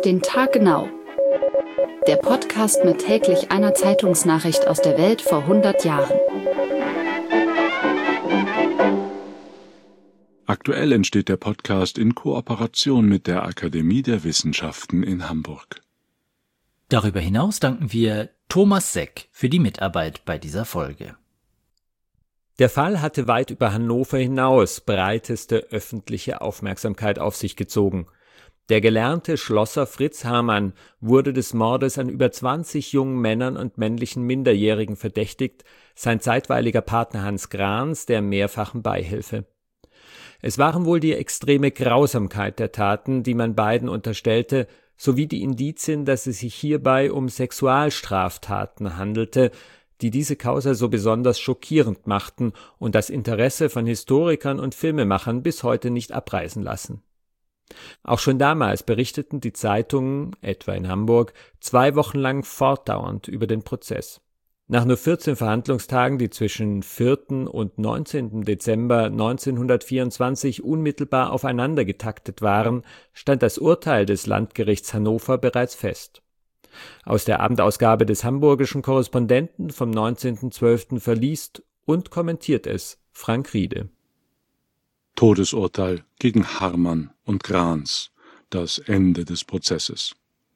Auf den Tag genau. Der Podcast mit täglich einer Zeitungsnachricht aus der Welt vor 100 Jahren. Aktuell entsteht der Podcast in Kooperation mit der Akademie der Wissenschaften in Hamburg. Darüber hinaus danken wir Thomas Seck für die Mitarbeit bei dieser Folge. Der Fall hatte weit über Hannover hinaus breiteste öffentliche Aufmerksamkeit auf sich gezogen. Der gelernte Schlosser Fritz Hamann wurde des Mordes an über 20 jungen Männern und männlichen Minderjährigen verdächtigt, sein zeitweiliger Partner Hans Grans der mehrfachen Beihilfe. Es waren wohl die extreme Grausamkeit der Taten, die man beiden unterstellte, sowie die Indizien, dass es sich hierbei um Sexualstraftaten handelte, die diese Causa so besonders schockierend machten und das Interesse von Historikern und Filmemachern bis heute nicht abreißen lassen. Auch schon damals berichteten die Zeitungen, etwa in Hamburg, 2 Wochen lang fortdauernd über den Prozess. Nach nur 14 Verhandlungstagen, die zwischen 4. und 19. Dezember 1924 unmittelbar aufeinander getaktet waren, stand das Urteil des Landgerichts Hannover bereits fest. Aus der Abendausgabe des Hamburgischen Korrespondenten vom 19.12. verliest und kommentiert es Frank Riede. Todesurteil gegen Harmann und Grans, das Ende des Prozesses.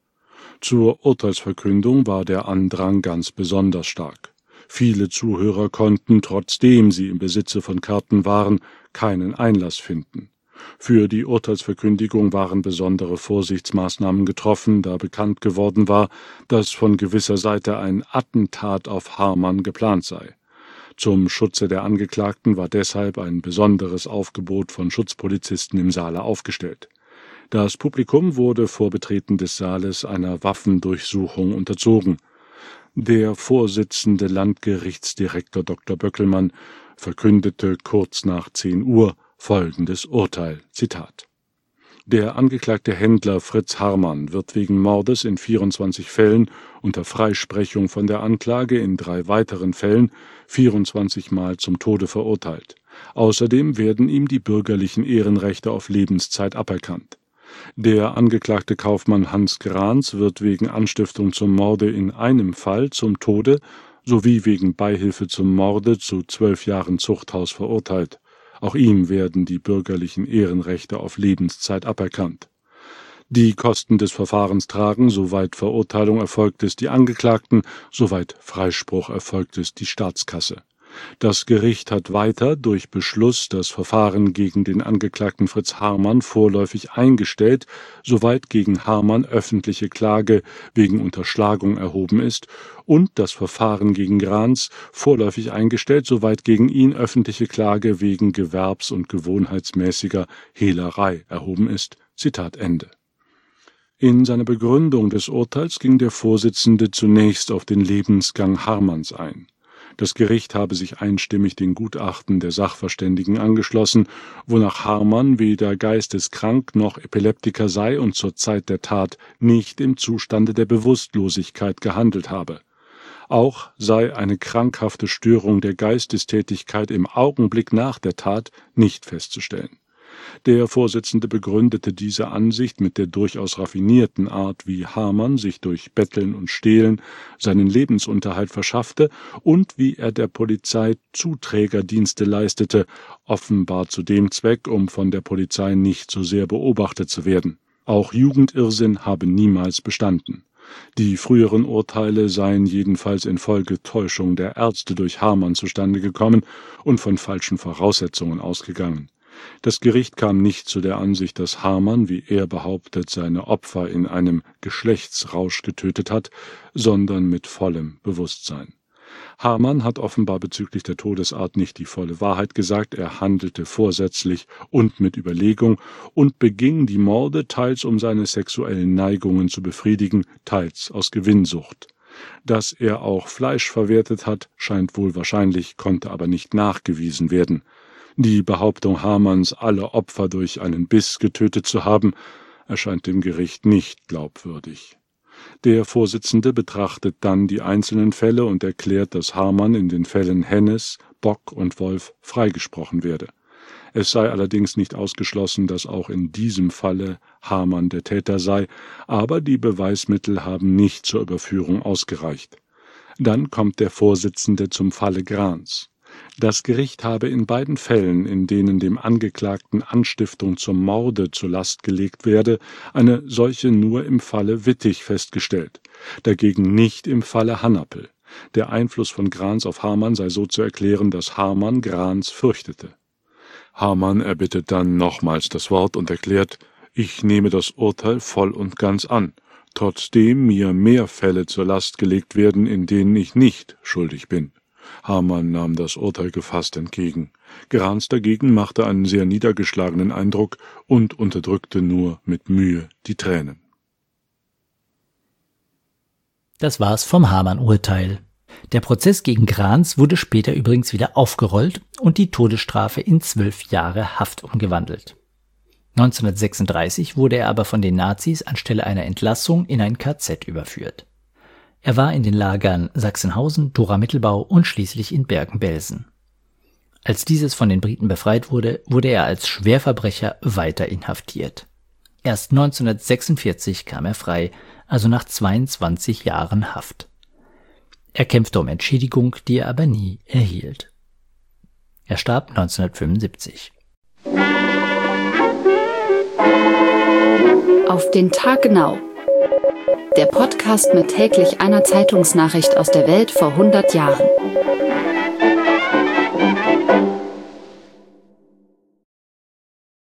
Zur Urteilsverkündung war der Andrang ganz besonders stark. Viele Zuhörer konnten, trotzdem sie im Besitze von Karten waren, keinen Einlass finden. Für die Urteilsverkündigung waren besondere Vorsichtsmaßnahmen getroffen, da bekannt geworden war, dass von gewisser Seite ein Attentat auf Harmann geplant sei. Zum Schutze der Angeklagten war deshalb ein besonderes Aufgebot von Schutzpolizisten im Saale aufgestellt. Das Publikum wurde vor Betreten des Saales einer Waffendurchsuchung unterzogen. Der Vorsitzende Landgerichtsdirektor Dr. Böckelmann verkündete kurz nach 10 Uhr folgendes Urteil, Zitat: Der angeklagte Händler Fritz Harmann wird wegen Mordes in 24 Fällen unter Freisprechung von der Anklage in 3 weiteren Fällen 24 Mal zum Tode verurteilt. Außerdem werden ihm die bürgerlichen Ehrenrechte auf Lebenszeit aberkannt. Der angeklagte Kaufmann Hans Grans wird wegen Anstiftung zum Morde in einem Fall zum Tode sowie wegen Beihilfe zum Morde zu 12 Jahren Zuchthaus verurteilt. Auch ihm werden die bürgerlichen Ehrenrechte auf Lebenszeit aberkannt. Die Kosten des Verfahrens tragen, soweit Verurteilung erfolgt ist, die Angeklagten, soweit Freispruch erfolgt ist, die Staatskasse. Das Gericht hat weiter durch Beschluss das Verfahren gegen den Angeklagten Fritz Harmann vorläufig eingestellt, soweit gegen Harmann öffentliche Klage wegen Unterschlagung erhoben ist, und das Verfahren gegen Grans vorläufig eingestellt, soweit gegen ihn öffentliche Klage wegen gewerbs- und gewohnheitsmäßiger Hehlerei erhoben ist. Zitat Ende. In seiner Begründung des Urteils ging der Vorsitzende zunächst auf den Lebensgang Harmanns ein. Das Gericht habe sich einstimmig den Gutachten der Sachverständigen angeschlossen, wonach Harmann weder geisteskrank noch Epileptiker sei und zur Zeit der Tat nicht im Zustande der Bewusstlosigkeit gehandelt habe. Auch sei eine krankhafte Störung der Geistestätigkeit im Augenblick nach der Tat nicht festzustellen. Der Vorsitzende begründete diese Ansicht mit der durchaus raffinierten Art, wie Harmann sich durch Betteln und Stehlen seinen Lebensunterhalt verschaffte und wie er der Polizei Zuträgerdienste leistete, offenbar zu dem Zweck, um von der Polizei nicht so sehr beobachtet zu werden. Auch Jugendirrsinn habe niemals bestanden. Die früheren Urteile seien jedenfalls infolge Täuschung der Ärzte durch Harmann zustande gekommen und von falschen Voraussetzungen ausgegangen. Das Gericht kam nicht zu der Ansicht, dass Harmann, wie er behauptet, seine Opfer in einem Geschlechtsrausch getötet hat, sondern mit vollem Bewusstsein. Harmann hat offenbar bezüglich der Todesart nicht die volle Wahrheit gesagt, er handelte vorsätzlich und mit Überlegung und beging die Morde teils um seine sexuellen Neigungen zu befriedigen, teils aus Gewinnsucht. Dass er auch Fleisch verwertet hat, scheint wohl wahrscheinlich, konnte aber nicht nachgewiesen werden. Die Behauptung Harmanns, alle Opfer durch einen Biss getötet zu haben, erscheint dem Gericht nicht glaubwürdig. Der Vorsitzende betrachtet dann die einzelnen Fälle und erklärt, dass Harmann in den Fällen Hennes, Bock und Wolf freigesprochen werde. Es sei allerdings nicht ausgeschlossen, dass auch in diesem Falle Hamann der Täter sei, aber die Beweismittel haben nicht zur Überführung ausgereicht. Dann kommt der Vorsitzende zum Falle Grans. Das Gericht habe in beiden Fällen, in denen dem Angeklagten Anstiftung zum Morde zur Last gelegt werde, eine solche nur im Falle Wittig festgestellt, dagegen nicht im Falle Hanapel. Der Einfluss von Grans auf Hamann sei so zu erklären, dass Hamann Grans fürchtete. Hamann erbittet dann nochmals das Wort und erklärt: Ich nehme das Urteil voll und ganz an, trotzdem mir mehr Fälle zur Last gelegt werden, in denen ich nicht schuldig bin. Hamann nahm das Urteil gefasst entgegen. Grans dagegen machte einen sehr niedergeschlagenen Eindruck und unterdrückte nur mit Mühe die Tränen. Das war's vom Hamann-Urteil. Der Prozess gegen Grans wurde später übrigens wieder aufgerollt und die Todesstrafe in 12 Jahre Haft umgewandelt. 1936 wurde er aber von den Nazis anstelle einer Entlassung in ein KZ überführt. Er war in den Lagern Sachsenhausen, Dora-Mittelbau und schließlich in Bergen-Belsen. Als dieses von den Briten befreit wurde, wurde er als Schwerverbrecher weiter inhaftiert. Erst 1946 kam er frei, also nach 22 Jahren Haft. Er kämpfte um Entschädigung, die er aber nie erhielt. Er starb 1975. Auf den Tag genau. Der Podcast mit täglich einer Zeitungsnachricht aus der Welt vor 100 Jahren.